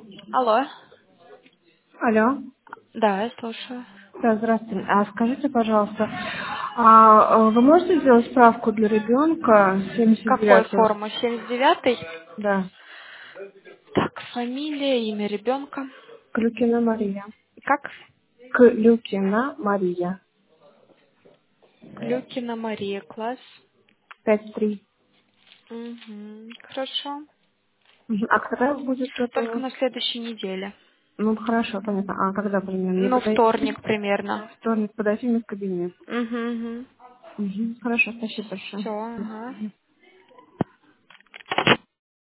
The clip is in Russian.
Алло. Алло. Да, я слушаю. Да, здравствуйте. А скажите, пожалуйста, вы можете сделать справку для ребенка Какой 79-го? форму? 79-й? Да. Так, фамилия, имя ребенка. Клюкина Мария. Как? Клюкина Мария. Клюкина Мария, класс. 5-3. Угу, хорошо. А когда будет Только готово? на следующей неделе. Ну, хорошо, понятно. А когда примерно? Мне Ну, подойти? вторник примерно. Вторник подойти мне в кабинет. Угу, угу. Хорошо, спасибо большое. Все, ага.